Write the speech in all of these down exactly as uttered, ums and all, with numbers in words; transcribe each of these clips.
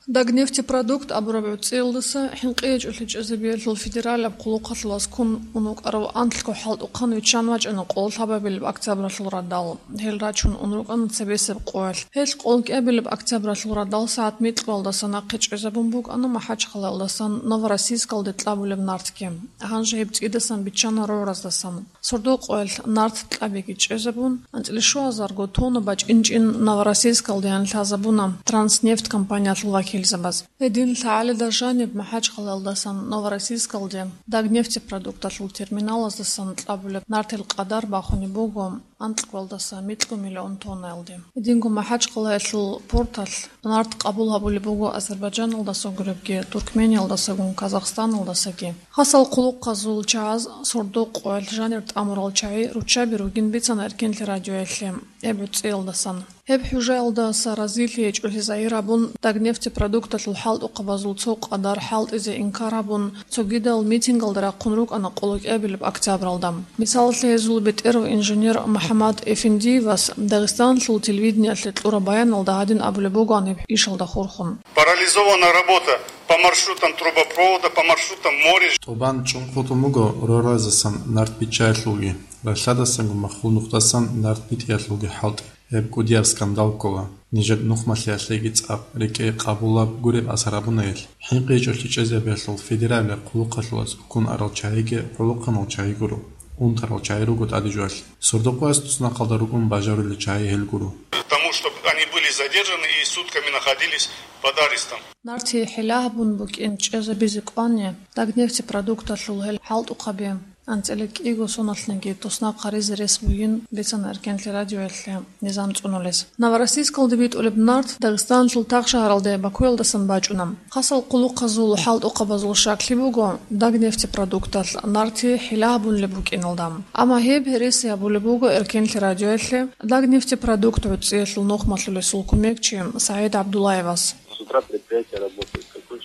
Дагнефтепродукт абураб цэлдаса хинкъеж улич азабиэл федерал абқулуқаллас кун унук арав антлко халт уқан вичанвач ана қол хабабил октябрьлу радал хелрачун унук ан цебесеб қол хел қолк абил октябрьлу радал саат митлвалдасан ақич азабумбук ана махач қалалдасан новороссийскал детлабулеб нартке ханже хебцидасан бичана рораздасан сурду қол нарт тлабегич азабун антилишу азарго тона бач инчин новороссийскал деан лазабуна транснефть компания тлваки Эльзабаз. Един лаали дажани бмахач қалалдасан новороссийскал де дагнефтепродукт атлул терминал аздасан тлабулеб нартел қадар бахуни бугу антлквалдаса митлку миллион тонна алды. Единго махач қалаятл портал нарт қабул хабули бугу Азербайджан алдаса гүребге, Туркмения алдаса гун Казахстан алдасаги. Хасал қулуқ қазул чаз сурду қойл жанерт амурал чай руча биругин бицан эркенли радиоэлли эбүц элдасан. Хеб хужа алдаса разилиеч улизаирабун дагнефтепродукт атлул халт уқабазул цуқ адар халт изе инкарабун цугидал митингалдара қунрук ана қулук эбилиб октябралдам. Мисал лезул бит эру инженер Махамад Эфендиевас Дагестан слул телевидение атлетлура баян алда один абулебуган ишалда хурхун. Парализована работа по маршрутам трубопровода, по маршрутам моря. Тобан чунхутумуго роразасан нартпичайлуги. Рашадасан махунухтасан нартпитиялуги халт. Эб кудиар скандалкова. Нижет нухмаслиаслеги цап реке қабулаб гуреб асарабунайл. Хинқиж уличазебясул федерале қулуқалуаз кун аралчайге қулуқанал чайгуру. Он тарал чайругут адижуал. Сурдоқуаз тусна қалдаругун бажарили чай хелгуру. Потому что они были задержаны и сутками находились под арестом. Нарти хилабун бук инчаза бизикване дагнефтепродукт атлул хел халт уқабе. Антелек иго сонатлнги тусна қариз ресбуин бецан эркенли радиоэлли низам цунулес. Новороссийскал дебит улеб нарт Дагестан шул тақша харалде бакуэлдасан бачунам. Хасал қулу қазул халт уқабазул шакли буго дагнефтепродукт атл нарти хилабун лебук иналдам. Ама хеб хереси абу лебуго эркенли радиоэлли дагнефтепродукт уцетлу нохматлуле сулкумекчи Саид Абдулаевас. С утра предприятие работает.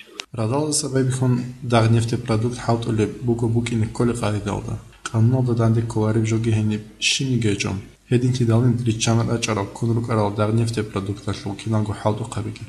Радал сабабихон дагнефтепродукт халт уле буго букини коли қаридалда. Қануналда данде ковариб жоги хени шинигеҷом. Хедин ки далин ричанат ачарал кунрук арал дагнефтепродукт атлу кинангу халт уқабиги.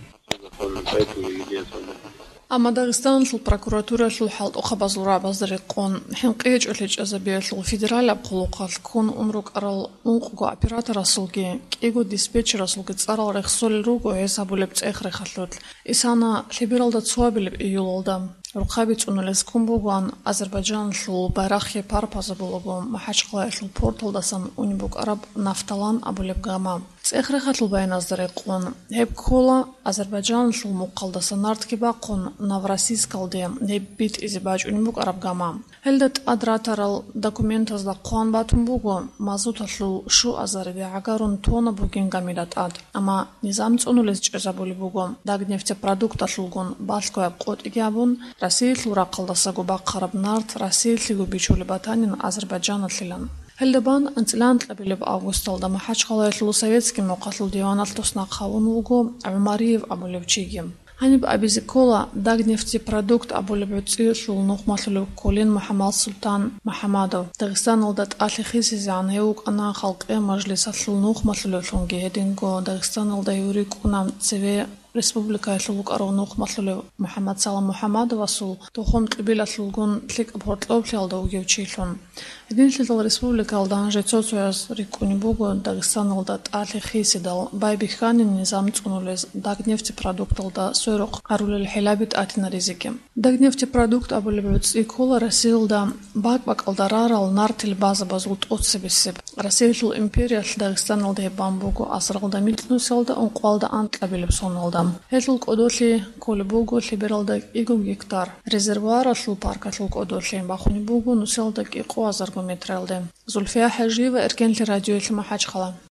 Ама Дагестан шул прокуратура шул халт уқабазул рабаздари қон хинқеж улич азабия шул федерал абқулуқал кун умрук арал унқуго оператора сулги киго диспетчера сулги царал рехсоли руго хесабулеб цехре халлут исана либералда цуабилеб июлалда рухаби цунулес кумбуган Азербайджан шул байрахи парпаза булугу махачқла шул порталдасан унибук араб нафталан абулеб гама цехре халл байназдари қон хеб кола Азербайджан шул муқалдаса нартки бақон Новороссийскал де небит изибач унибук араб гама хелдет адратарал документазда қон батун бугу мазут атлу шу азариде агарун тона буген гамидат ад ама низам цунулес чезабули бугу дагнефтепродукт атлугун балкоя қот игябун Россия лура қалдасагу бақараб нарт Россия лигу бичули батанин Азербайджан атлилан. Хелдебан антилан тлабилеб августалда махач қалайтлу советский муқатлу диваналтусна қавунугу Умариев абулевчиги. Ханиб абизикола дагнефтепродукт абулебци шул нухматлу Колин Мухаммад Султан Мухаммадов. Дагестан алдат алихиси зан хеук ана халқе мажлис атлу нухматлу шунги хединго Дагестан алда юрик унам цеве Республика Шулук Аронух Маслулев Мухаммад Салам Мухаммадов асул тухом қибила шулгун тлик портловли алда угевчилун. Единственно республика алдан жецоцуяз рикуни бугу Дагестан алдат алихиси дал байбиханин низам цунулез дагнефтепродукт алда сойрук арулел хилабит атина ризики. Дагнефтепродукт абулебец икола Россиялда бак-бак алдарарал нартил база базут отсебесеп. Россиялу империя Дагестан алда бамбугу асралда митнусалда унқвалда антлабилеп соналда. Хетлук одошли колебугу либералда иго гектар. Резервуар атлу парк атлук одошли бахуни бугу нуселдак иқо азаргометралде. Зульфия Хажиева эркенли радиоэлли махач қала.